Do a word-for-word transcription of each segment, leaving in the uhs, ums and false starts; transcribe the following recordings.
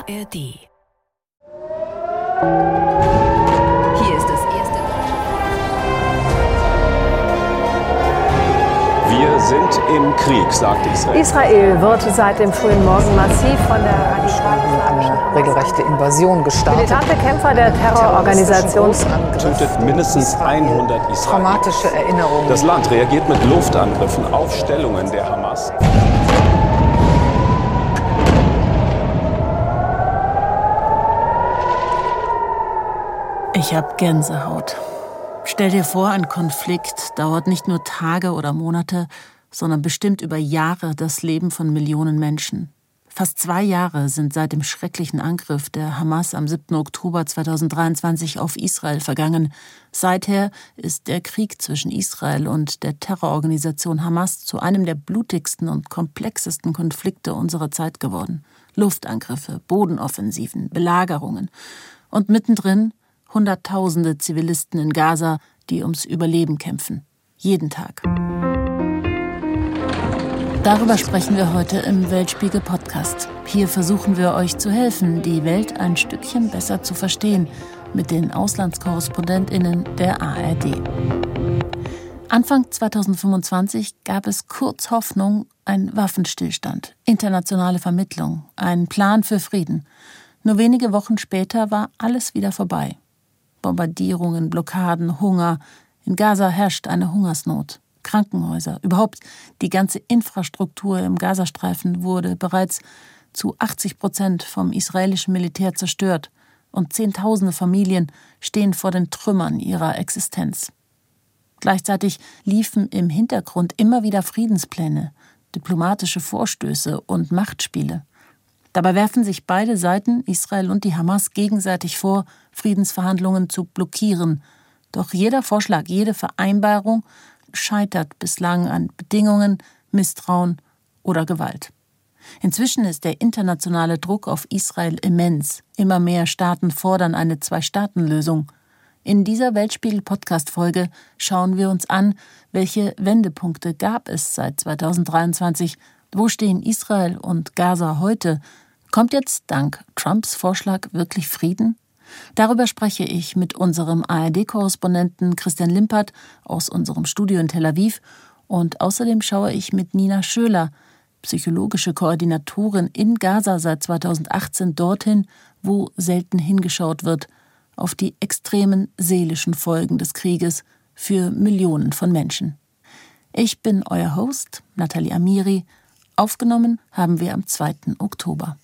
A R D. Hier ist das erste deutsche. Wir sind im Krieg, sagt Israel. Israel wird seit dem frühen Morgen massiv von der radikalen eine regelrechte Invasion gestartet. militante Kämpfer der Terrororganisation Tötet mindestens hundert Israelis. Traumatische Erinnerungen. Das Land reagiert mit Luftangriffen auf Stellungen der Hamas. Ich hab Gänsehaut. Stell dir vor, ein Konflikt dauert nicht nur Tage oder Monate, sondern bestimmt über Jahre das Leben von Millionen Menschen. Fast zwei Jahre sind seit dem schrecklichen Angriff der Hamas am siebten Oktober zweitausenddreiundzwanzig auf Israel vergangen. Seither ist der Krieg zwischen Israel und der Terrororganisation Hamas zu einem der blutigsten und komplexesten Konflikte unserer Zeit geworden. Luftangriffe, Bodenoffensiven, Belagerungen und mittendrin Hunderttausende Zivilisten in Gaza, die ums Überleben kämpfen. Jeden Tag. Darüber sprechen wir heute im Weltspiegel-Podcast. Hier versuchen wir euch zu helfen, die Welt ein Stückchen besser zu verstehen, mit den AuslandskorrespondentInnen der A R D. Anfang zweitausendfünfundzwanzig gab es kurz Hoffnung, ein Waffenstillstand, internationale Vermittlung, einen Plan für Frieden. Nur wenige Wochen später war alles wieder vorbei. Bombardierungen, Blockaden, Hunger. In Gaza herrscht eine Hungersnot. Krankenhäuser, überhaupt die ganze Infrastruktur im Gazastreifen wurde bereits zu achtzig Prozent vom israelischen Militär zerstört und Zehntausende Familien stehen vor den Trümmern ihrer Existenz. Gleichzeitig liefen im Hintergrund immer wieder Friedenspläne, diplomatische Vorstöße und Machtspiele. Dabei werfen sich beide Seiten, Israel und die Hamas, gegenseitig vor, Friedensverhandlungen zu blockieren. Doch jeder Vorschlag, jede Vereinbarung scheitert bislang an Bedingungen, Misstrauen oder Gewalt. Inzwischen ist der internationale Druck auf Israel immens. Immer mehr Staaten fordern eine Zwei-Staaten-Lösung. In dieser Weltspiegel-Podcast-Folge schauen wir uns an, welche Wendepunkte gab es seit zweitausenddreiundzwanzig. Wo stehen Israel und Gaza heute? Kommt jetzt dank Trumps Vorschlag wirklich Frieden? Darüber spreche ich mit unserem A R D-Korrespondenten Christian Limpert aus unserem Studio in Tel Aviv und außerdem schaue ich mit Nina Schöler, psychologische Koordinatorin in Gaza seit zweitausendachtzehn, dorthin, wo selten hingeschaut wird, auf die extremen seelischen Folgen des Krieges für Millionen von Menschen. Ich bin euer Host, Nathalie Amiri. Aufgenommen haben wir am zweiten Oktober.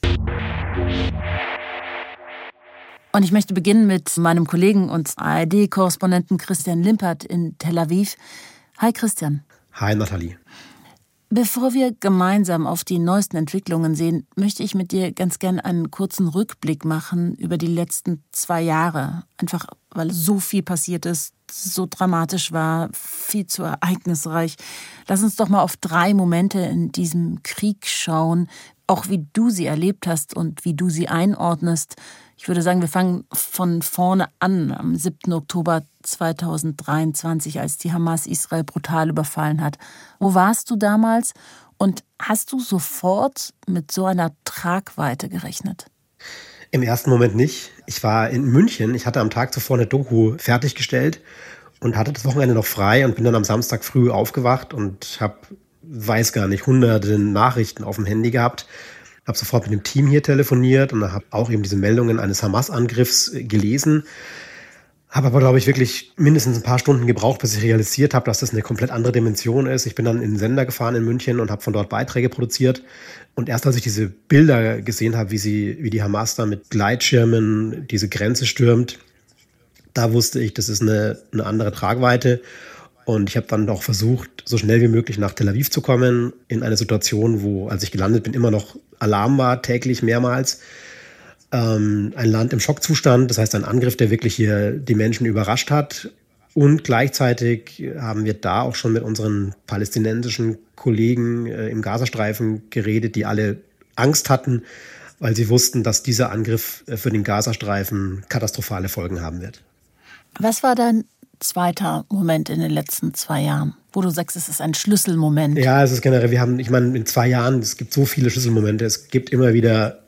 Und ich möchte beginnen mit meinem Kollegen und A R D-Korrespondenten Christian Limpert in Tel Aviv. Hi Christian. Hi Nathalie. Bevor wir gemeinsam auf die neuesten Entwicklungen sehen, möchte ich mit dir ganz gern einen kurzen Rückblick machen über die letzten zwei Jahre. Einfach, weil so viel passiert ist, so dramatisch war, viel zu ereignisreich. Lass uns doch mal auf drei Momente in diesem Krieg schauen, auch wie du sie erlebt hast und wie du sie einordnest. Ich würde sagen, wir fangen von vorne an, am siebten Oktober zweitausenddreiundzwanzig, als die Hamas Israel brutal überfallen hat. Wo warst du damals und hast du sofort mit so einer Tragweite gerechnet? Im ersten Moment nicht. Ich war in München. Ich hatte am Tag zuvor eine Doku fertiggestellt und hatte das Wochenende noch frei und bin dann am Samstag früh aufgewacht und habe, weiß gar nicht, hunderte Nachrichten auf dem Handy gehabt. Habe sofort mit dem Team hier telefoniert und habe auch eben diese Meldungen eines Hamas-Angriffs gelesen. Habe aber, glaube ich, wirklich mindestens ein paar Stunden gebraucht, bis ich realisiert habe, dass das eine komplett andere Dimension ist. Ich bin dann in den Sender gefahren in München und habe von dort Beiträge produziert. Und erst als ich diese Bilder gesehen habe, wie sie, wie die Hamas da mit Gleitschirmen diese Grenze stürmt, da wusste ich, das ist eine, eine andere Tragweite. Und ich habe dann auch versucht, so schnell wie möglich nach Tel Aviv zu kommen, in eine Situation, wo, als ich gelandet bin, immer noch Alarm war, täglich mehrmals. Ähm, ein Land im Schockzustand, das heißt ein Angriff, der wirklich hier die Menschen überrascht hat. Und gleichzeitig haben wir da auch schon mit unseren palästinensischen Kollegen äh, im Gazastreifen geredet, die alle Angst hatten, weil sie wussten, dass dieser Angriff äh, für den Gazastreifen katastrophale Folgen haben wird. Was war dein zweiter Moment in den letzten zwei Jahren, wo du sagst, es ist ein Schlüsselmoment? Ja, es ist generell, wir haben, ich meine, in zwei Jahren, es gibt so viele Schlüsselmomente, es gibt immer wieder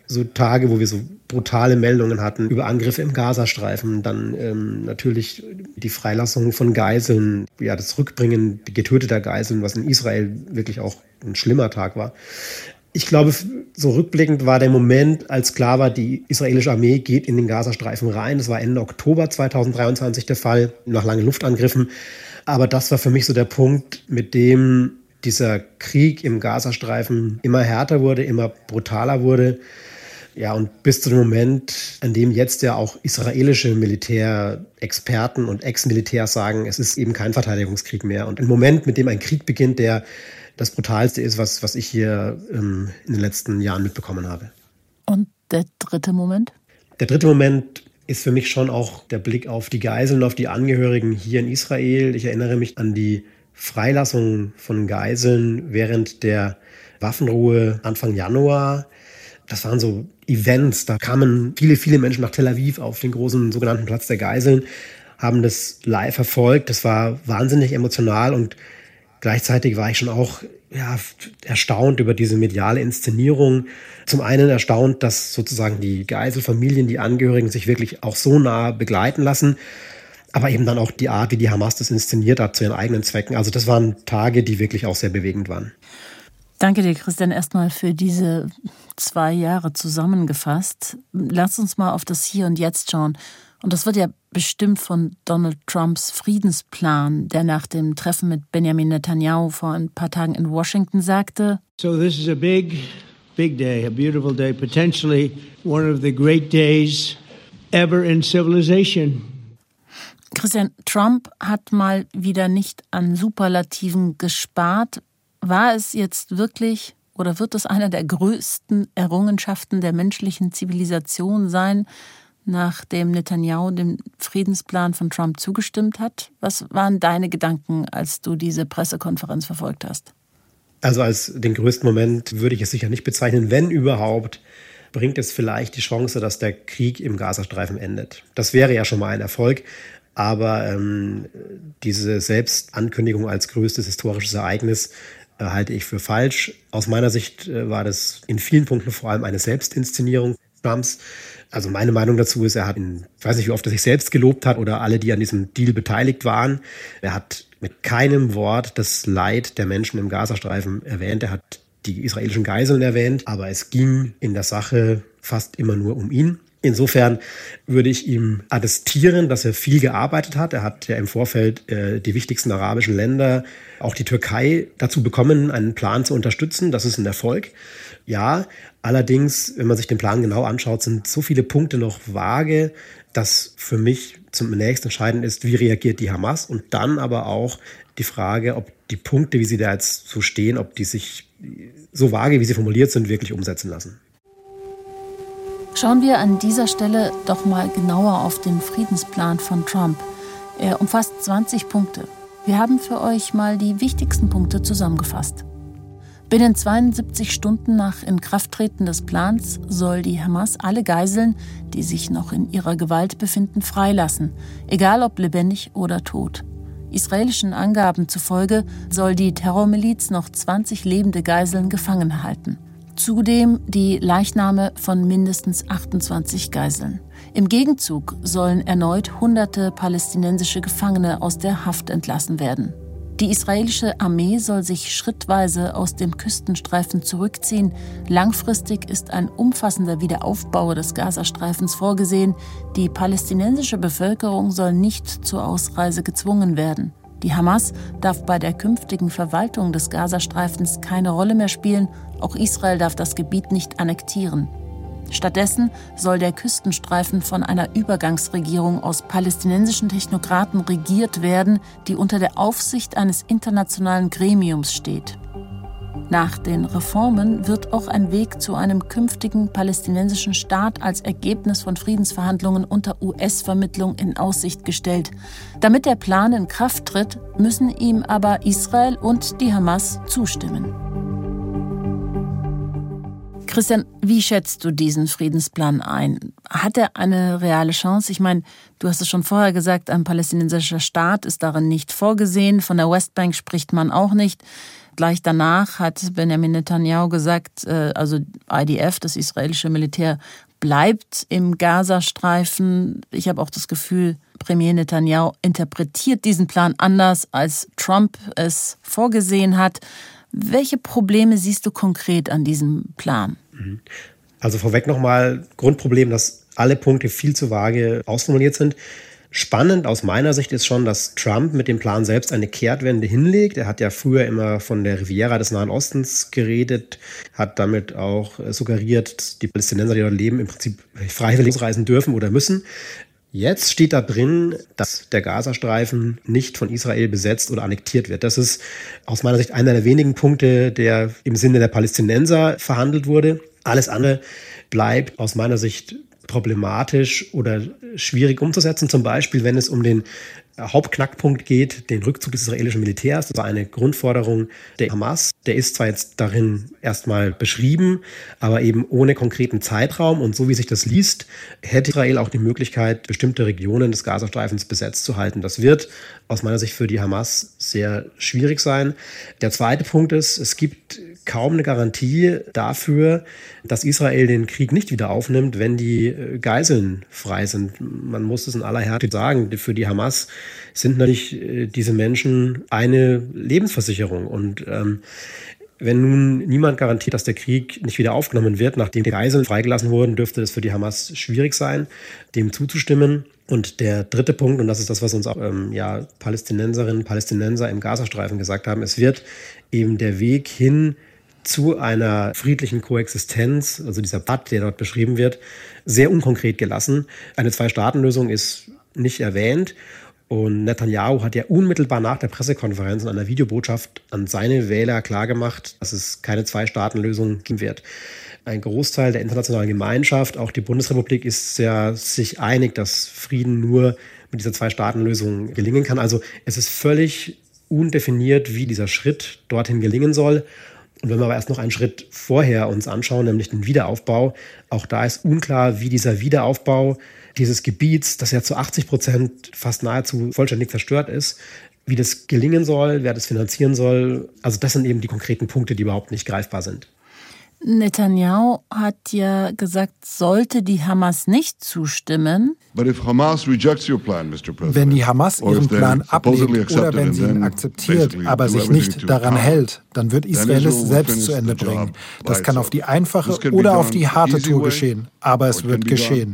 so Tage, wo wir so brutale Meldungen hatten über Angriffe im Gazastreifen, dann ähm, natürlich die Freilassung von Geiseln, ja, das Rückbringen getöteter Geiseln, was in Israel wirklich auch ein schlimmer Tag war. Ich glaube, so rückblickend war der Moment, als klar war, die israelische Armee geht in den Gazastreifen rein. Das war Ende Oktober zweitausenddreiundzwanzig der Fall, nach langen Luftangriffen. Aber das war für mich so der Punkt, mit dem dieser Krieg im Gazastreifen immer härter wurde, immer brutaler wurde. Ja, und bis zu dem Moment, an dem jetzt ja auch israelische Militärexperten und Ex-Militärs sagen, es ist eben kein Verteidigungskrieg mehr. Und ein Moment, mit dem ein Krieg beginnt, der das Brutalste ist, was, was ich hier ähm, in den letzten Jahren mitbekommen habe. Und der dritte Moment? Der dritte Moment ist für mich schon auch der Blick auf die Geiseln, auf die Angehörigen hier in Israel. Ich erinnere mich an die Freilassung von Geiseln während der Waffenruhe Anfang Januar. Das waren so Events, da kamen viele, viele Menschen nach Tel Aviv auf den großen sogenannten Platz der Geiseln, haben das live verfolgt. Das war wahnsinnig emotional und gleichzeitig war ich schon auch ja, erstaunt über diese mediale Inszenierung. Zum einen erstaunt, dass sozusagen die Geiselfamilien, die Angehörigen sich wirklich auch so nah begleiten lassen, aber eben dann auch die Art, wie die Hamas das inszeniert hat zu ihren eigenen Zwecken. Also das waren Tage, die wirklich auch sehr bewegend waren. Danke dir, Christian, erstmal für diese zwei Jahre zusammengefasst. Lass uns mal auf das Hier und Jetzt schauen. Und das wird ja bestimmt von Donald Trumps Friedensplan, der nach dem Treffen mit Benjamin Netanyahu vor ein paar Tagen in Washington sagte: So this is a big, big day, a beautiful day, potentially one of the great days ever in civilization. Christian, Trump hat mal wieder nicht an Superlativen gespart. War es jetzt wirklich oder wird es einer der größten Errungenschaften der menschlichen Zivilisation sein, nachdem Netanyahu dem Friedensplan von Trump zugestimmt hat? Was waren deine Gedanken, als du diese Pressekonferenz verfolgt hast? Also als den größten Moment würde ich es sicher nicht bezeichnen. Wenn überhaupt, bringt es vielleicht die Chance, dass der Krieg im Gazastreifen endet. Das wäre ja schon mal ein Erfolg. Aber ähm, diese Selbstankündigung als größtes historisches Ereignis äh, halte ich für falsch. Aus meiner Sicht äh, war das in vielen Punkten vor allem eine Selbstinszenierung Trumps. Also meine Meinung dazu ist, er hat, in, ich weiß nicht, wie oft er sich selbst gelobt hat oder alle, die an diesem Deal beteiligt waren. Er hat mit keinem Wort das Leid der Menschen im Gazastreifen erwähnt. Er hat die israelischen Geiseln erwähnt, aber es ging in der Sache fast immer nur um ihn. Insofern würde ich ihm attestieren, dass er viel gearbeitet hat. Er hat ja im Vorfeld äh, die wichtigsten arabischen Länder, auch die Türkei, dazu bekommen, einen Plan zu unterstützen. Das ist ein Erfolg. Ja, allerdings, wenn man sich den Plan genau anschaut, sind so viele Punkte noch vage, dass für mich zunächst entscheidend ist, wie reagiert die Hamas und dann aber auch die Frage, ob die Punkte, wie sie da jetzt so stehen, ob die sich so vage, wie sie formuliert sind, wirklich umsetzen lassen. Schauen wir an dieser Stelle doch mal genauer auf den Friedensplan von Trump. Er umfasst zwanzig Punkte. Wir haben für euch mal die wichtigsten Punkte zusammengefasst. Binnen zweiundsiebzig Stunden nach Inkrafttreten des Plans soll die Hamas alle Geiseln, die sich noch in ihrer Gewalt befinden, freilassen, egal ob lebendig oder tot. Israelischen Angaben zufolge soll die Terrormiliz noch zwanzig lebende Geiseln gefangen halten. Zudem die Leichname von mindestens achtundzwanzig Geiseln. Im Gegenzug sollen erneut hunderte palästinensische Gefangene aus der Haft entlassen werden. Die israelische Armee soll sich schrittweise aus dem Küstenstreifen zurückziehen. Langfristig ist ein umfassender Wiederaufbau des Gazastreifens vorgesehen. Die palästinensische Bevölkerung soll nicht zur Ausreise gezwungen werden. Die Hamas darf bei der künftigen Verwaltung des Gazastreifens keine Rolle mehr spielen. Auch Israel darf das Gebiet nicht annektieren. Stattdessen soll der Küstenstreifen von einer Übergangsregierung aus palästinensischen Technokraten regiert werden, die unter der Aufsicht eines internationalen Gremiums steht. Nach den Reformen wird auch ein Weg zu einem künftigen palästinensischen Staat als Ergebnis von Friedensverhandlungen unter U S-Vermittlung in Aussicht gestellt. Damit der Plan in Kraft tritt, müssen ihm aber Israel und die Hamas zustimmen. Christian, wie schätzt du diesen Friedensplan ein? Hat er eine reale Chance? Ich meine, du hast es schon vorher gesagt, ein palästinensischer Staat ist darin nicht vorgesehen. Von der Westbank spricht man auch nicht. Gleich danach hat Benjamin Netanyahu gesagt, also I D F, das israelische Militär, bleibt im Gazastreifen. Ich habe auch das Gefühl, Premier Netanyahu interpretiert diesen Plan anders, als Trump es vorgesehen hat. Welche Probleme siehst du konkret an diesem Plan? Also vorweg nochmal Grundproblem, dass alle Punkte viel zu vage ausformuliert sind. Spannend aus meiner Sicht ist schon, dass Trump mit dem Plan selbst eine Kehrtwende hinlegt. Er hat ja früher immer von der Riviera des Nahen Ostens geredet, hat damit auch suggeriert, dass die Palästinenser, die dort leben, im Prinzip freiwillig reisen dürfen oder müssen. Jetzt steht da drin, dass der Gazastreifen nicht von Israel besetzt oder annektiert wird. Das ist aus meiner Sicht einer der wenigen Punkte, der im Sinne der Palästinenser verhandelt wurde. Alles andere bleibt aus meiner Sicht problematisch oder schwierig umzusetzen. Zum Beispiel, wenn es um den Hauptknackpunkt geht, den Rückzug des israelischen Militärs. Das war eine Grundforderung der Hamas. Der ist zwar jetzt darin erstmal beschrieben, aber eben ohne konkreten Zeitraum. Und so wie sich das liest, hätte Israel auch die Möglichkeit, bestimmte Regionen des Gazastreifens besetzt zu halten. Das wird aus meiner Sicht für die Hamas sehr schwierig sein. Der zweite Punkt ist, es gibt kaum eine Garantie dafür, dass Israel den Krieg nicht wieder aufnimmt, wenn die Geiseln frei sind. Man muss es in aller Härte sagen, für die Hamas sind natürlich diese Menschen eine Lebensversicherung. Und ähm, wenn nun niemand garantiert, dass der Krieg nicht wieder aufgenommen wird, nachdem die Geiseln freigelassen wurden, dürfte es für die Hamas schwierig sein, dem zuzustimmen. Und der dritte Punkt, und das ist das, was uns auch ähm, ja, Palästinenserinnen und Palästinenser im Gazastreifen gesagt haben, es wird eben der Weg hin zu einer friedlichen Koexistenz, also dieser Pakt, der dort beschrieben wird, sehr unkonkret gelassen. Eine Zwei-Staaten-Lösung ist nicht erwähnt. Und Netanyahu hat ja unmittelbar nach der Pressekonferenz in einer Videobotschaft an seine Wähler klargemacht, dass es keine Zwei-Staaten-Lösung geben wird. Ein Großteil der internationalen Gemeinschaft, auch die Bundesrepublik, ist ja sich einig, dass Frieden nur mit dieser Zwei-Staaten-Lösung gelingen kann. Also es ist völlig undefiniert, wie dieser Schritt dorthin gelingen soll. Und wenn wir aber erst noch einen Schritt vorher uns anschauen, nämlich den Wiederaufbau, auch da ist unklar, wie dieser Wiederaufbau dieses Gebiets, das ja zu achtzig Prozent fast nahezu vollständig zerstört ist, wie das gelingen soll, wer das finanzieren soll. Also das sind eben die konkreten Punkte, die überhaupt nicht greifbar sind. Netanyahu hat ja gesagt, sollte die Hamas nicht zustimmen. Wenn die Hamas ihren Plan ablehnt oder wenn sie ihn akzeptiert, aber sich nicht daran hält, dann wird Israel es selbst zu Ende bringen. Das kann auf die einfache oder auf die harte Tour geschehen, aber es wird geschehen.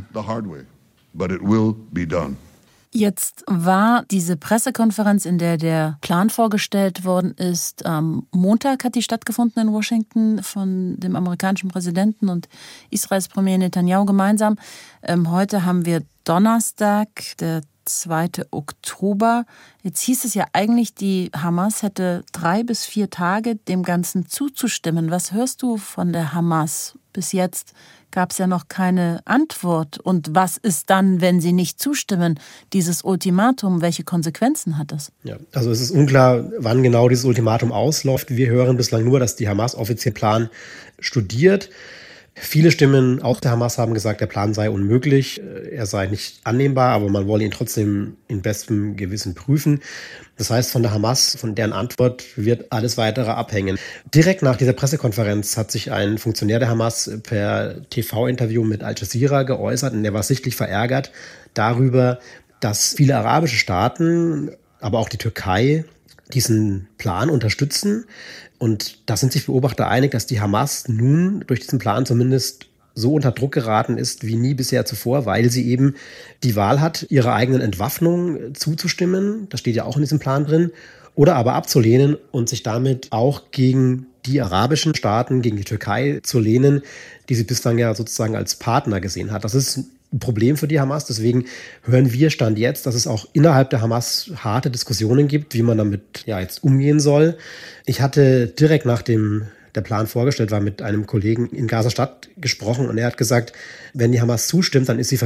Jetzt war diese Pressekonferenz, in der der Plan vorgestellt worden ist, am Montag hat die stattgefunden in Washington von dem amerikanischen Präsidenten und Israels Premier Netanyahu gemeinsam. Ähm, heute haben wir Donnerstag, der zweite Oktober. Jetzt hieß es ja eigentlich, die Hamas hätte drei bis vier Tage dem Ganzen zuzustimmen. Was hörst du von der Hamas? Bis jetzt gab es ja noch keine Antwort. Und was ist dann, wenn sie nicht zustimmen? Dieses Ultimatum, welche Konsequenzen hat das? Ja, also es ist unklar, wann genau dieses Ultimatum ausläuft. Wir hören bislang nur, dass die Hamas offiziell Plan studiert. Viele Stimmen auch der Hamas haben gesagt, der Plan sei unmöglich, er sei nicht annehmbar, aber man wolle ihn trotzdem in bestem Gewissen prüfen. Das heißt, von der Hamas, von deren Antwort wird alles Weitere abhängen. Direkt nach dieser Pressekonferenz hat sich ein Funktionär der Hamas per T V-Interview mit Al Jazeera geäußert und der war sichtlich verärgert darüber, dass viele arabische Staaten, aber auch die Türkei, diesen Plan unterstützen. Und da sind sich Beobachter einig, dass die Hamas nun durch diesen Plan zumindest so unter Druck geraten ist wie nie bisher zuvor, weil sie eben die Wahl hat, ihrer eigenen Entwaffnung zuzustimmen, das steht ja auch in diesem Plan drin, oder aber abzulehnen und sich damit auch gegen die arabischen Staaten, gegen die Türkei zu lehnen, die sie bislang ja sozusagen als Partner gesehen hat. Das ist ein Problem für die Hamas. Deswegen hören wir Stand jetzt, dass es auch innerhalb der Hamas harte Diskussionen gibt, wie man damit ja jetzt umgehen soll. Ich hatte direkt nachdem der Plan vorgestellt war, mit einem Kollegen in Gaza-Stadt gesprochen und er hat gesagt, wenn die Hamas zustimmt, dann ist sie verrückt.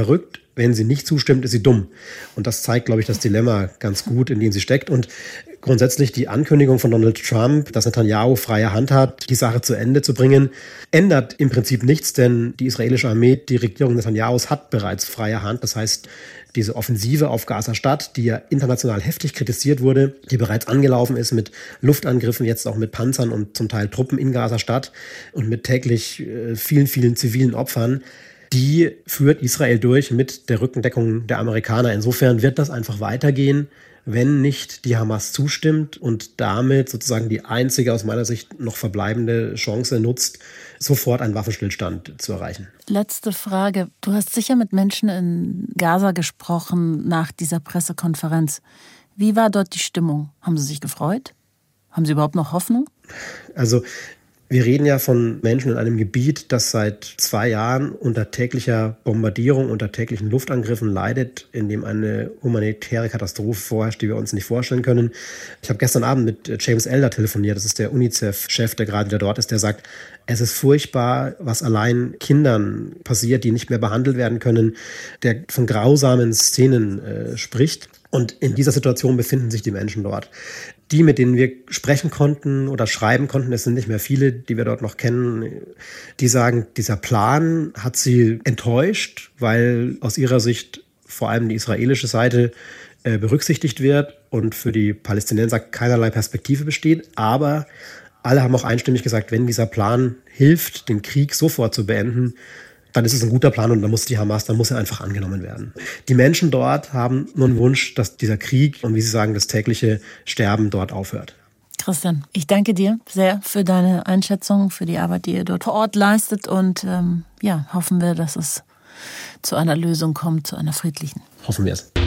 wenn sie nicht zustimmt, ist sie dumm. Und das zeigt, glaube ich, das Dilemma ganz gut, in dem sie steckt. Und grundsätzlich die Ankündigung von Donald Trump, dass Netanyahu freie Hand hat, die Sache zu Ende zu bringen, ändert im Prinzip nichts, denn die israelische Armee, die Regierung Netanyahus hat bereits freie Hand. Das heißt, diese Offensive auf Gaza-Stadt, die ja international heftig kritisiert wurde, die bereits angelaufen ist mit Luftangriffen, jetzt auch mit Panzern und zum Teil Truppen in Gaza-Stadt und mit täglich äh, vielen, vielen zivilen Opfern, die führt Israel durch mit der Rückendeckung der Amerikaner. Insofern wird das einfach weitergehen, wenn nicht die Hamas zustimmt und damit sozusagen die einzige aus meiner Sicht noch verbleibende Chance nutzt, sofort einen Waffenstillstand zu erreichen. Letzte Frage. Du hast sicher mit Menschen in Gaza gesprochen nach dieser Pressekonferenz. Wie war dort die Stimmung? Haben sie sich gefreut? Haben sie überhaupt noch Hoffnung? Also wir reden ja von Menschen in einem Gebiet, das seit zwei Jahren unter täglicher Bombardierung, unter täglichen Luftangriffen leidet, in dem eine humanitäre Katastrophe vorherrscht, die wir uns nicht vorstellen können. Ich habe gestern Abend mit James Elder telefoniert, das ist der UNICEF-Chef, der gerade wieder dort ist, der sagt, es ist furchtbar, was allein Kindern passiert, die nicht mehr behandelt werden können, der von grausamen Szenen äh, spricht. Und in dieser Situation befinden sich die Menschen dort. Die, mit denen wir sprechen konnten oder schreiben konnten, es sind nicht mehr viele, die wir dort noch kennen, die sagen, dieser Plan hat sie enttäuscht, weil aus ihrer Sicht vor allem die israelische Seite äh, berücksichtigt wird und für die Palästinenser keinerlei Perspektive besteht. Aber alle haben auch einstimmig gesagt, wenn dieser Plan hilft, den Krieg sofort zu beenden, dann ist es ein guter Plan und dann muss die Hamas, dann muss er einfach angenommen werden. Die Menschen dort haben nur einen Wunsch, dass dieser Krieg und wie sie sagen, das tägliche Sterben dort aufhört. Christian, ich danke dir sehr für deine Einschätzung, für die Arbeit, die ihr dort vor Ort leistet und ähm, ja, hoffen wir, dass es zu einer Lösung kommt, zu einer friedlichen. Hoffen wir es.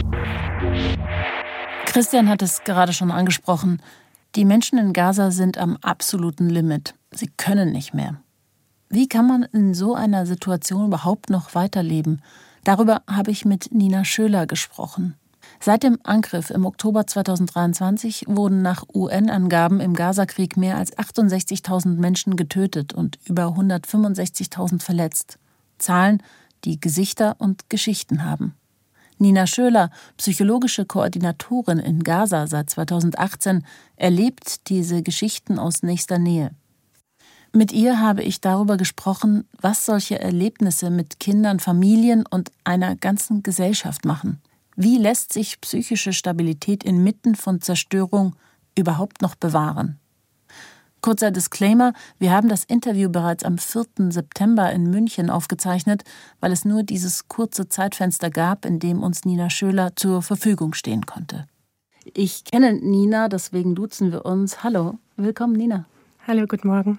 Christian hat es gerade schon angesprochen. Die Menschen in Gaza sind am absoluten Limit. Sie können nicht mehr. Wie kann man in so einer Situation überhaupt noch weiterleben? Darüber habe ich mit Nina Schöler gesprochen. Seit dem Angriff im Oktober zweitausenddreiundzwanzig wurden nach U N-Angaben im Gazakrieg mehr als achtundsechzigtausend Menschen getötet und über hundertfünfundsechzigtausend verletzt. Zahlen, die Gesichter und Geschichten haben. Nina Schöler, psychologische Koordinatorin in Gaza seit zweitausendachtzehn, erlebt diese Geschichten aus nächster Nähe. Mit ihr habe ich darüber gesprochen, was solche Erlebnisse mit Kindern, Familien und einer ganzen Gesellschaft machen. Wie lässt sich psychische Stabilität inmitten von Zerstörung überhaupt noch bewahren? Kurzer Disclaimer, wir haben das Interview bereits am vierten September in München aufgezeichnet, weil es nur dieses kurze Zeitfenster gab, in dem uns Nina Schöler zur Verfügung stehen konnte. Ich kenne Nina, deswegen duzen wir uns. Hallo, willkommen Nina. Hallo, guten Morgen.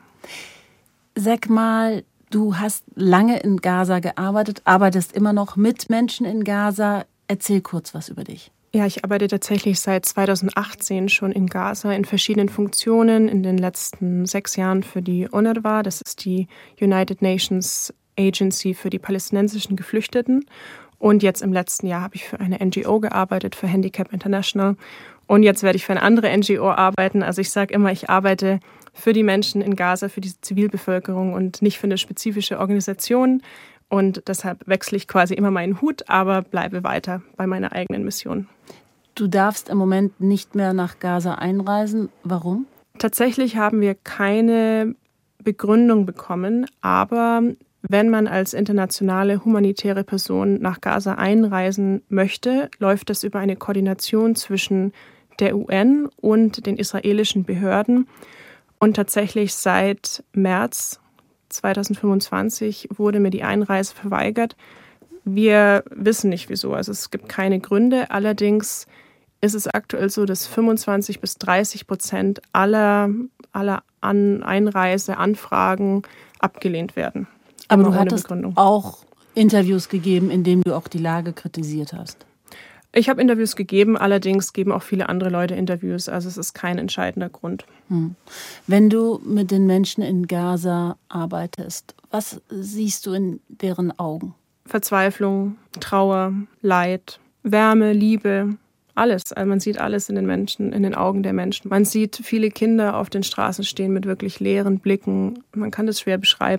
Sag mal, du hast lange in Gaza gearbeitet, arbeitest immer noch mit Menschen in Gaza. Erzähl kurz was über dich. Ja, ich arbeite tatsächlich seit zweitausendachtzehn schon in Gaza in verschiedenen Funktionen. In den letzten sechs Jahren für die UNRWA, das ist die United Nations Agency für die palästinensischen Geflüchteten. Und jetzt im letzten Jahr habe ich für eine N G O gearbeitet, für Handicap International. Und jetzt werde ich für eine andere N G O arbeiten. Also ich sage immer, ich arbeite für die Menschen in Gaza, für die Zivilbevölkerung und nicht für eine spezifische Organisation. Und deshalb wechsle ich quasi immer meinen Hut, aber bleibe weiter bei meiner eigenen Mission. Du darfst im Moment nicht mehr nach Gaza einreisen. Warum? Tatsächlich haben wir keine Begründung bekommen, aber wenn man als internationale humanitäre Person nach Gaza einreisen möchte, läuft das über eine Koordination zwischen der U N und den israelischen Behörden. Und tatsächlich seit März zweitausendfünfundzwanzig wurde mir die Einreise verweigert. Wir wissen nicht wieso, also es gibt keine Gründe. Allerdings ist es aktuell so, dass fünfundzwanzig bis dreißig Prozent aller, aller An- Einreiseanfragen abgelehnt werden. Aber du hattest auch Interviews gegeben, in denen du auch die Lage kritisiert hast. Ich habe Interviews gegeben, allerdings geben auch viele andere Leute Interviews. Also es ist kein entscheidender Grund. Hm. Wenn du mit den Menschen in Gaza arbeitest, was siehst du in deren Augen? Verzweiflung, Trauer, Leid, Wärme, Liebe, alles. Also man sieht alles in den Menschen, in den Augen der Menschen. Man sieht viele Kinder auf den Straßen stehen mit wirklich leeren Blicken. Man kann das schwer beschreiben.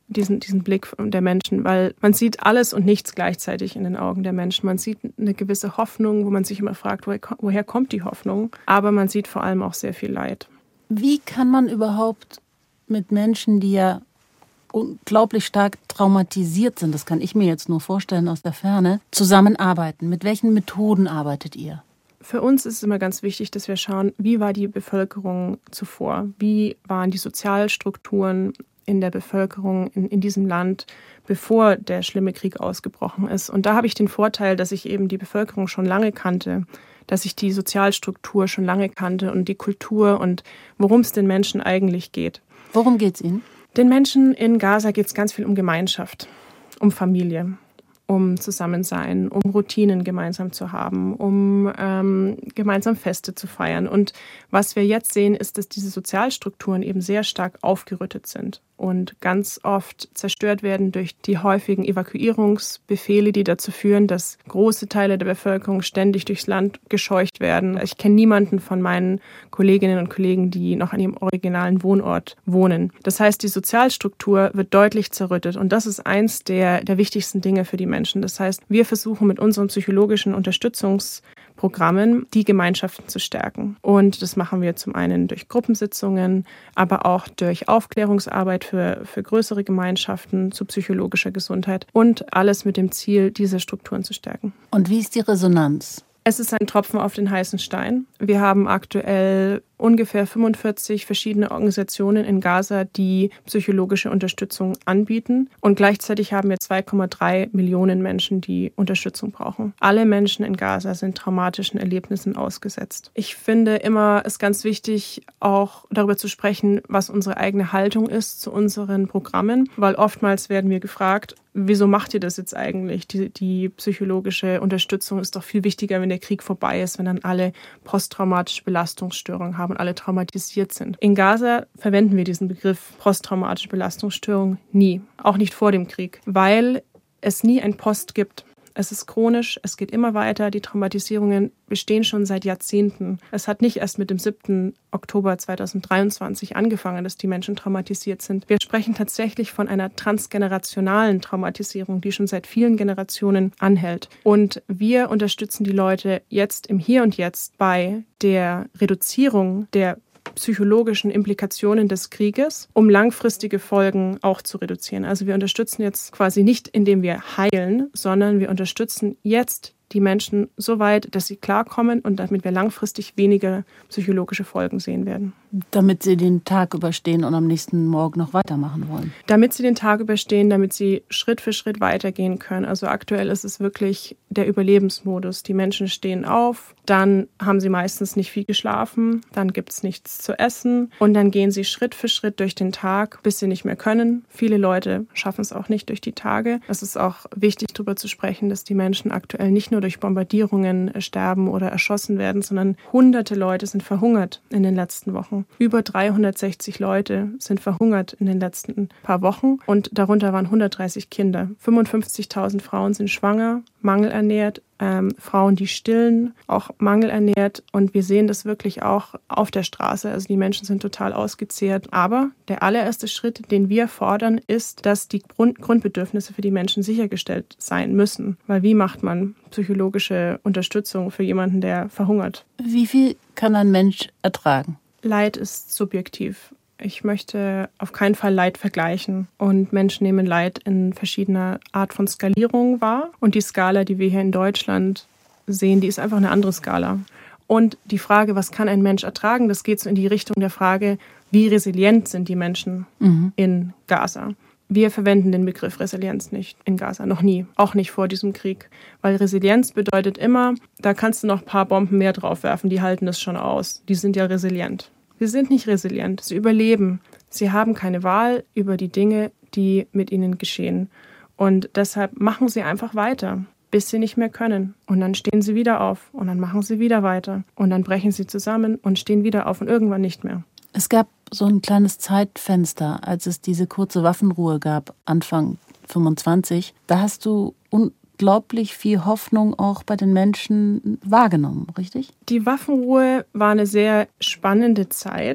diesen, diesen Blick der Menschen, weil man sieht alles und nichts gleichzeitig in den Augen der Menschen. Man sieht eine gewisse Hoffnung, wo man sich immer fragt, woher, woher kommt die Hoffnung? Aber man sieht vor allem auch sehr viel Leid. Wie kann man überhaupt mit Menschen, die ja unglaublich stark traumatisiert sind, das kann ich mir jetzt nur vorstellen aus der Ferne, zusammenarbeiten? Mit welchen Methoden arbeitet ihr? Für uns ist es immer ganz wichtig, dass wir schauen, wie war die Bevölkerung zuvor? Wie waren die Sozialstrukturen in der Bevölkerung in, in diesem Land, bevor der schlimme Krieg ausgebrochen ist? Und da habe ich den Vorteil, dass ich eben die Bevölkerung schon lange kannte, dass ich die Sozialstruktur schon lange kannte und die Kultur und worum es den Menschen eigentlich geht. Worum geht es Ihnen? Den Menschen in Gaza geht es ganz viel um Gemeinschaft, um Familie, um Zusammensein, um Routinen gemeinsam zu haben, um ähm, gemeinsam Feste zu feiern. Und was wir jetzt sehen, ist, dass diese Sozialstrukturen eben sehr stark aufgerüttet sind und ganz oft zerstört werden durch die häufigen Evakuierungsbefehle, die dazu führen, dass große Teile der Bevölkerung ständig durchs Land gescheucht werden. Ich kenne niemanden von meinen Kolleginnen und Kollegen, die noch an ihrem originalen Wohnort wohnen. Das heißt, die Sozialstruktur wird deutlich zerrüttet und das ist eins der, der wichtigsten Dinge für die Menschen. Das heißt, wir versuchen mit unseren psychologischen Unterstützungsprogrammen die Gemeinschaften zu stärken. Und das machen wir zum einen durch Gruppensitzungen, aber auch durch Aufklärungsarbeit für, für größere Gemeinschaften zu psychologischer Gesundheit und alles mit dem Ziel, diese Strukturen zu stärken. Und wie ist die Resonanz? Es ist ein Tropfen auf den heißen Stein. Wir haben aktuell ungefähr fünfundvierzig verschiedene Organisationen in Gaza, die psychologische Unterstützung anbieten. Und gleichzeitig haben wir zwei Komma drei Millionen Menschen, die Unterstützung brauchen. Alle Menschen in Gaza sind traumatischen Erlebnissen ausgesetzt. Ich finde immer, es ist ganz wichtig, auch darüber zu sprechen, was unsere eigene Haltung ist zu unseren Programmen, weil oftmals werden wir gefragt, wieso macht ihr das jetzt eigentlich? Die, die psychologische Unterstützung ist doch viel wichtiger, wenn der Krieg vorbei ist, wenn dann alle posttraumatische Belastungsstörungen haben und alle traumatisiert sind. In Gaza verwenden wir diesen Begriff posttraumatische Belastungsstörung nie, auch nicht vor dem Krieg, weil es nie ein Post gibt. Es ist chronisch, es geht immer weiter, die Traumatisierungen bestehen schon seit Jahrzehnten. Es hat nicht erst mit dem siebten Oktober zweitausenddreiundzwanzig angefangen, dass die Menschen traumatisiert sind. Wir sprechen tatsächlich von einer transgenerationalen Traumatisierung, die schon seit vielen Generationen anhält. Und wir unterstützen die Leute jetzt im Hier und Jetzt bei der Reduzierung der psychologischen Implikationen des Krieges, um langfristige Folgen auch zu reduzieren. Also wir unterstützen jetzt quasi nicht, indem wir heilen, sondern wir unterstützen jetzt die Menschen so weit, dass sie klarkommen und damit wir langfristig weniger psychologische Folgen sehen werden. Damit sie den Tag überstehen und am nächsten Morgen noch weitermachen wollen. Damit sie den Tag überstehen, damit sie Schritt für Schritt weitergehen können. Also aktuell ist es wirklich der Überlebensmodus. Die Menschen stehen auf, dann haben sie meistens nicht viel geschlafen, dann gibt es nichts zu essen und dann gehen sie Schritt für Schritt durch den Tag, bis sie nicht mehr können. Viele Leute schaffen es auch nicht durch die Tage. Es ist auch wichtig, darüber zu sprechen, dass die Menschen aktuell nicht nur durch Bombardierungen sterben oder erschossen werden, sondern hunderte Leute sind verhungert in den letzten Wochen. Über dreihundertsechzig Leute sind verhungert in den letzten paar Wochen und darunter waren hundertdreißig Kinder. fünfundfünfzigtausend Frauen sind schwanger, mangelernährt, ähm, Frauen, die stillen, auch mangelernährt und wir sehen das wirklich auch auf der Straße. Also die Menschen sind total ausgezehrt. Aber der allererste Schritt, den wir fordern, ist, dass die Grund- Grundbedürfnisse für die Menschen sichergestellt sein müssen. Weil wie macht man psychologische Unterstützung für jemanden, der verhungert? Wie viel kann ein Mensch ertragen? Leid ist subjektiv. Ich möchte auf keinen Fall Leid vergleichen. Und Menschen nehmen Leid in verschiedener Art von Skalierung wahr. Und die Skala, die wir hier in Deutschland sehen, die ist einfach eine andere Skala. Und die Frage, was kann ein Mensch ertragen, das geht so in die Richtung der Frage, wie resilient sind die Menschen mhm. in Gaza. Wir verwenden den Begriff Resilienz nicht in Gaza, noch nie, auch nicht vor diesem Krieg. Weil Resilienz bedeutet immer, da kannst du noch ein paar Bomben mehr draufwerfen, die halten das schon aus. Die sind ja resilient. Sie sind nicht resilient, sie überleben. Sie haben keine Wahl über die Dinge, die mit ihnen geschehen. Und deshalb machen sie einfach weiter, bis sie nicht mehr können. Und dann stehen sie wieder auf und dann machen sie wieder weiter. Und dann brechen sie zusammen und stehen wieder auf und irgendwann nicht mehr. Es gab so ein kleines Zeitfenster, als es diese kurze Waffenruhe gab, Anfang fünfundzwanzig. Da hast du unglaublich viel Hoffnung auch bei den Menschen wahrgenommen, richtig? Die Waffenruhe war eine sehr spannende Zeit,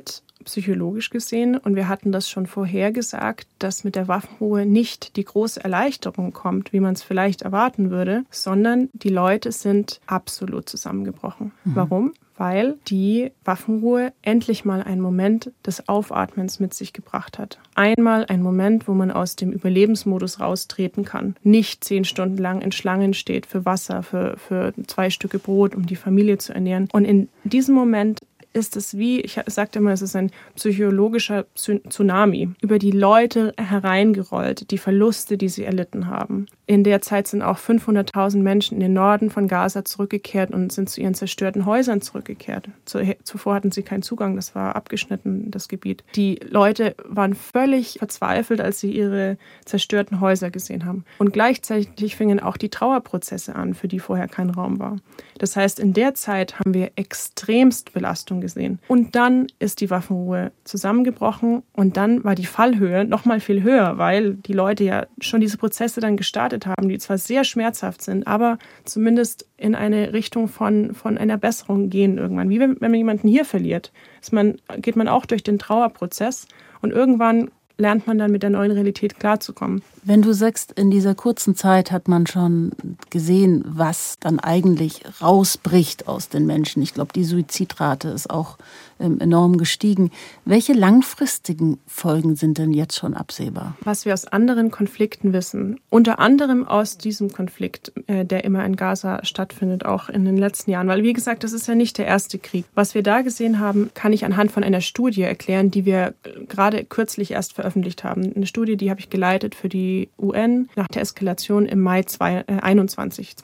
psychologisch gesehen, und wir hatten das schon vorher gesagt, dass mit der Waffenruhe nicht die große Erleichterung kommt, wie man es vielleicht erwarten würde, sondern die Leute sind absolut zusammengebrochen. Mhm. Warum? Weil die Waffenruhe endlich mal einen Moment des Aufatmens mit sich gebracht hat. Einmal ein Moment, wo man aus dem Überlebensmodus raustreten kann. Nicht zehn Stunden lang in Schlangen steht für Wasser, für, für zwei Stücke Brot, um die Familie zu ernähren. Und in diesem Moment ist es wie, ich sagte immer, es ist ein psychologischer Tsunami, über die Leute hereingerollt, die Verluste, die sie erlitten haben. In der Zeit sind auch fünfhunderttausend Menschen in den Norden von Gaza zurückgekehrt und sind zu ihren zerstörten Häusern zurückgekehrt. Zuvor hatten sie keinen Zugang, das war abgeschnitten, das Gebiet. Die Leute waren völlig verzweifelt, als sie ihre zerstörten Häuser gesehen haben. Und gleichzeitig fingen auch die Trauerprozesse an, für die vorher kein Raum war. Das heißt, in der Zeit haben wir extremst Belastung gesehen. Und dann ist die Waffenruhe zusammengebrochen und dann war die Fallhöhe noch mal viel höher, weil die Leute ja schon diese Prozesse dann gestartet haben, die zwar sehr schmerzhaft sind, aber zumindest in eine Richtung von, von einer Besserung gehen irgendwann. Wie wenn, wenn man jemanden hier verliert, ist man, geht man auch durch den Trauerprozess und irgendwann lernt man dann mit der neuen Realität klarzukommen. Wenn du sagst, in dieser kurzen Zeit hat man schon gesehen, was dann eigentlich rausbricht aus den Menschen. Ich glaube, die Suizidrate ist auch ähm, enorm gestiegen. Welche langfristigen Folgen sind denn jetzt schon absehbar? Was wir aus anderen Konflikten wissen, unter anderem aus diesem Konflikt, äh, der immer in Gaza stattfindet, auch in den letzten Jahren. Weil, wie gesagt, das ist ja nicht der erste Krieg. Was wir da gesehen haben, kann ich anhand von einer Studie erklären, die wir gerade kürzlich erst veröffentlicht haben. Eine Studie, die habe ich geleitet für die U N nach der Eskalation im Mai zweitausendeinundzwanzig.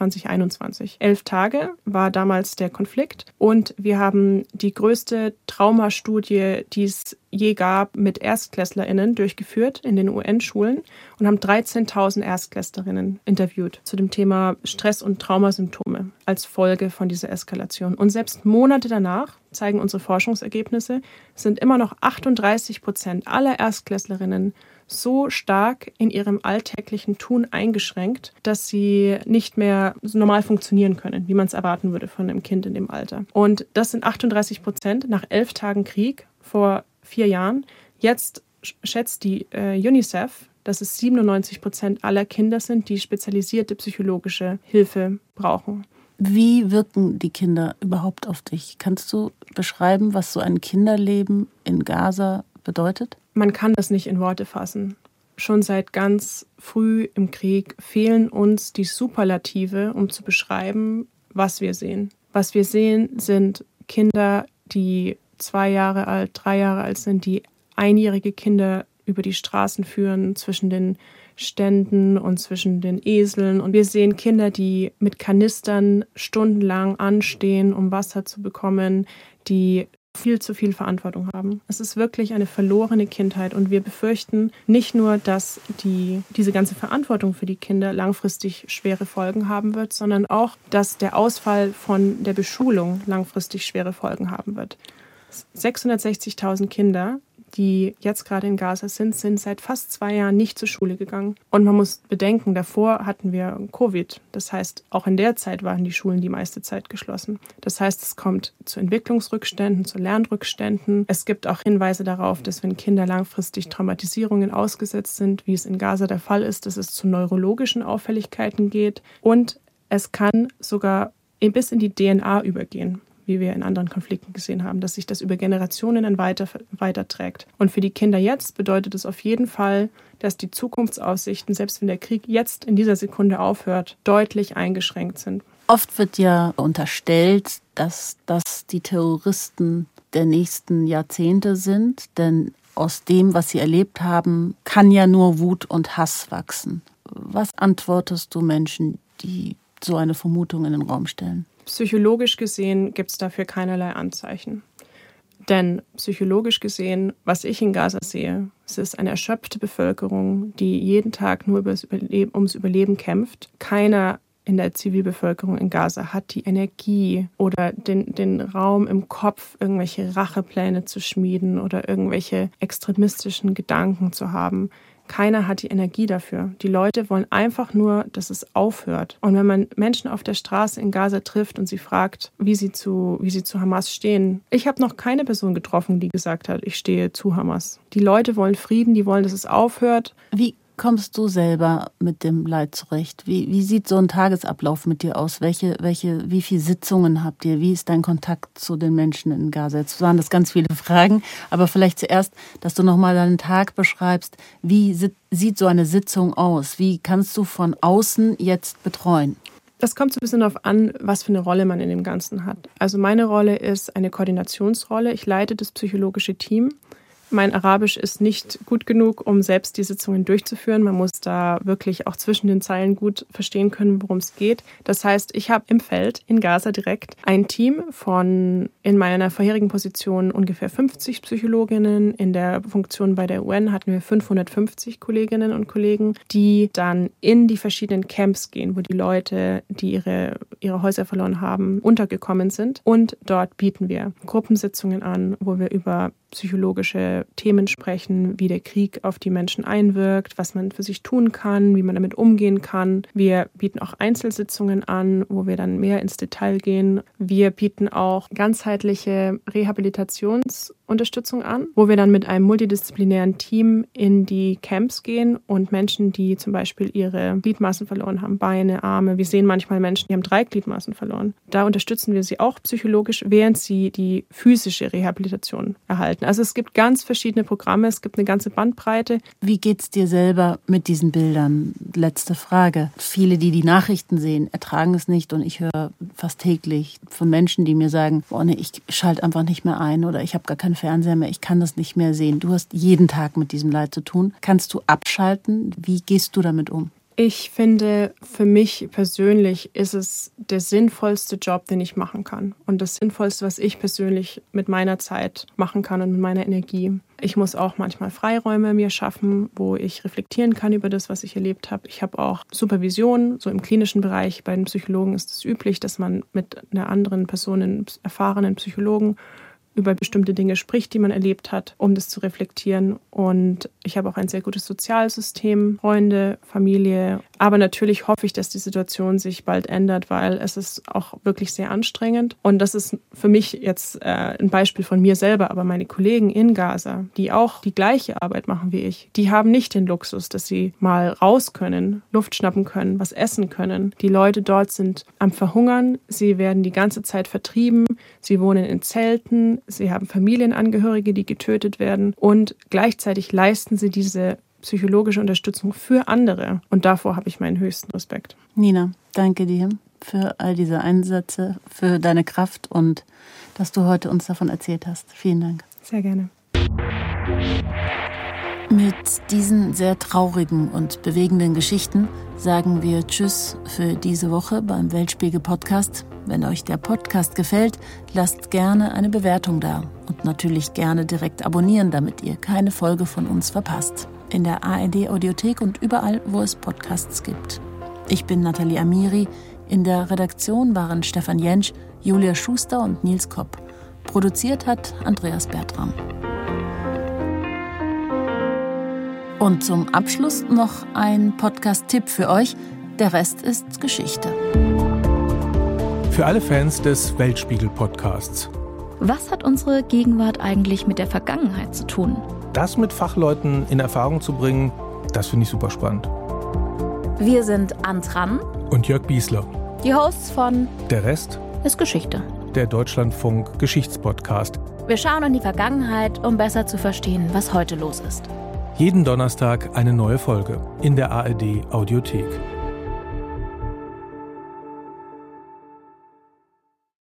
Elf Tage war damals der Konflikt und wir haben die größte Traumastudie, die es je gab, mit ErstklässlerInnen durchgeführt in den U N-Schulen und haben dreizehntausend Erstklässlerinnen interviewt zu dem Thema Stress- und Traumasymptome als Folge von dieser Eskalation. Und selbst Monate danach, zeigen unsere Forschungsergebnisse, sind immer noch achtunddreißig Prozent aller Erstklässlerinnen so stark in ihrem alltäglichen Tun eingeschränkt, dass sie nicht mehr so normal funktionieren können, wie man es erwarten würde von einem Kind in dem Alter. Und das sind achtunddreißig Prozent nach elf Tagen Krieg vor vier Jahren. Jetzt schätzt die äh, UNICEF, dass es siebenundneunzig Prozent aller Kinder sind, die spezialisierte psychologische Hilfe brauchen. Wie wirken die Kinder überhaupt auf dich? Kannst du beschreiben, was so ein Kinderleben in Gaza bedeutet? Man kann das nicht in Worte fassen. Schon seit ganz früh im Krieg fehlen uns die Superlative, um zu beschreiben, was wir sehen. Was wir sehen, sind Kinder, die zwei Jahre alt, drei Jahre alt sind, die einjährige Kinder über die Straßen führen, zwischen den Ständen und zwischen den Eseln. Und wir sehen Kinder, die mit Kanistern stundenlang anstehen, um Wasser zu bekommen, die viel zu viel Verantwortung haben. Es ist wirklich eine verlorene Kindheit und wir befürchten nicht nur, dass die, diese ganze Verantwortung für die Kinder langfristig schwere Folgen haben wird, sondern auch, dass der Ausfall von der Beschulung langfristig schwere Folgen haben wird. sechshundertsechzigtausend Kinder, die jetzt gerade in Gaza sind, sind seit fast zwei Jahren nicht zur Schule gegangen. Und man muss bedenken, davor hatten wir Covid. Das heißt, auch in der Zeit waren die Schulen die meiste Zeit geschlossen. Das heißt, es kommt zu Entwicklungsrückständen, zu Lernrückständen. Es gibt auch Hinweise darauf, dass wenn Kinder langfristig Traumatisierungen ausgesetzt sind, wie es in Gaza der Fall ist, dass es zu neurologischen Auffälligkeiten geht. Und es kann sogar bis in die D N A übergehen, wie wir in anderen Konflikten gesehen haben, dass sich das über Generationen dann weiter, weiterträgt. Und für die Kinder jetzt bedeutet es auf jeden Fall, dass die Zukunftsaussichten, selbst wenn der Krieg jetzt in dieser Sekunde aufhört, deutlich eingeschränkt sind. Oft wird ja unterstellt, dass das die Terroristen der nächsten Jahrzehnte sind, denn aus dem, was sie erlebt haben, kann ja nur Wut und Hass wachsen. Was antwortest du Menschen, die so eine Vermutung in den Raum stellen? Psychologisch gesehen gibt es dafür keinerlei Anzeichen. Denn psychologisch gesehen, was ich in Gaza sehe, es ist eine erschöpfte Bevölkerung, die jeden Tag nur ums Überleben, ums Überleben kämpft. Keiner in der Zivilbevölkerung in Gaza hat die Energie oder den, den Raum im Kopf, irgendwelche Rachepläne zu schmieden oder irgendwelche extremistischen Gedanken zu haben. keiner hat die Energie dafür. Die Leute wollen einfach nur, dass es aufhört. Und wenn man Menschen auf der Straße in Gaza trifft und sie fragt, wie sie zu, wie sie zu Hamas stehen, ich habe noch keine Person getroffen, die gesagt hat, ich stehe zu Hamas. Die Leute wollen Frieden, die wollen, dass es aufhört. Wie kommst du selber mit dem Leid zurecht? Wie, wie sieht so ein Tagesablauf mit dir aus? Welche, welche, wie viele Sitzungen habt ihr? Wie ist dein Kontakt zu den Menschen in Gaza? Jetzt waren das ganz viele Fragen, aber vielleicht zuerst, dass du nochmal deinen Tag beschreibst. Wie sieht so eine Sitzung aus? Wie kannst du von außen jetzt betreuen? Das kommt so ein bisschen darauf an, was für eine Rolle man in dem Ganzen hat. Also meine Rolle ist eine Koordinationsrolle. Ich leite das psychologische Team. Mein Arabisch ist nicht gut genug, um selbst die Sitzungen durchzuführen. Man muss da wirklich auch zwischen den Zeilen gut verstehen können, worum es geht. Das heißt, ich habe im Feld in Gaza direkt ein Team von in meiner vorherigen Position ungefähr fünfzig Psychologinnen. In der Funktion bei der U N hatten wir fünfhundertfünfzig Kolleginnen und Kollegen, die dann in die verschiedenen Camps gehen, wo die Leute, die ihre, ihre Häuser verloren haben, untergekommen sind. Und dort bieten wir Gruppensitzungen an, wo wir über psychologische Themen sprechen, wie der Krieg auf die Menschen einwirkt, was man für sich tun kann, wie man damit umgehen kann. Wir bieten auch Einzelsitzungen an, wo wir dann mehr ins Detail gehen. Wir bieten auch ganzheitliche Rehabilitationsunterstützung an, wo wir dann mit einem multidisziplinären Team in die Camps gehen und Menschen, die zum Beispiel ihre Gliedmaßen verloren haben, Beine, Arme. Wir sehen manchmal Menschen, die haben drei Gliedmaßen verloren. Da unterstützen wir sie auch psychologisch, während sie die physische Rehabilitation erhalten. Also es gibt ganz verschiedene Programme, es gibt eine ganze Bandbreite. Wie geht's dir selber mit diesen Bildern? Letzte Frage. Viele, die die Nachrichten sehen, ertragen es nicht und ich höre fast täglich von Menschen, die mir sagen, oh nee, ich schalte einfach nicht mehr ein oder ich habe gar keinen Fernseher mehr, ich kann das nicht mehr sehen. Du hast jeden Tag mit diesem Leid zu tun. Kannst du abschalten? Wie gehst du damit um? Ich finde, für mich persönlich ist es der sinnvollste Job, den ich machen kann. Und das Sinnvollste, was ich persönlich mit meiner Zeit machen kann und mit meiner Energie. Ich muss auch manchmal Freiräume mir schaffen, wo ich reflektieren kann über das, was ich erlebt habe. Ich habe auch Supervision, so im klinischen Bereich. Bei den Psychologen ist es üblich, dass man mit einer anderen Person, einem erfahrenen Psychologen, über bestimmte Dinge spricht, die man erlebt hat, um das zu reflektieren. Und ich habe auch ein sehr gutes Sozialsystem, Freunde, Familie. Aber natürlich hoffe ich, dass die Situation sich bald ändert, weil es ist auch wirklich sehr anstrengend. Und das ist für mich jetzt äh, ein Beispiel von mir selber, aber meine Kollegen in Gaza, die auch die gleiche Arbeit machen wie ich, die haben nicht den Luxus, dass sie mal raus können, Luft schnappen können, was essen können. Die Leute dort sind am Verhungern, sie werden die ganze Zeit vertrieben, sie wohnen in Zelten, sie haben Familienangehörige, die getötet werden und gleichzeitig leisten sie diese psychologische Unterstützung für andere. Und davor habe ich meinen höchsten Respekt. Nina, danke dir für all diese Einsätze, für deine Kraft und dass du heute uns davon erzählt hast. Vielen Dank. Sehr gerne. Mit diesen sehr traurigen und bewegenden Geschichten sagen wir Tschüss für diese Woche beim Weltspiegel-Podcast. Wenn euch der Podcast gefällt, lasst gerne eine Bewertung da und natürlich gerne direkt abonnieren, damit ihr keine Folge von uns verpasst. In der A R D-Audiothek und überall, wo es Podcasts gibt. Ich bin Nathalie Amiri. In der Redaktion waren Stefan Jentsch, Julia Schuster und Nils Kopp. Produziert hat Andreas Bertram. Und zum Abschluss noch ein Podcast-Tipp für euch. Der Rest ist Geschichte. Für alle Fans des Weltspiegel-Podcasts. Was hat unsere Gegenwart eigentlich mit der Vergangenheit zu tun? Das mit Fachleuten in Erfahrung zu bringen, das finde ich super spannend. Wir sind Antran und Jörg Biesler. Die Hosts von Der Rest ist Geschichte. Der Deutschlandfunk Geschichtspodcast. Wir schauen in die Vergangenheit, um besser zu verstehen, was heute los ist. Jeden Donnerstag eine neue Folge in der A R D Audiothek.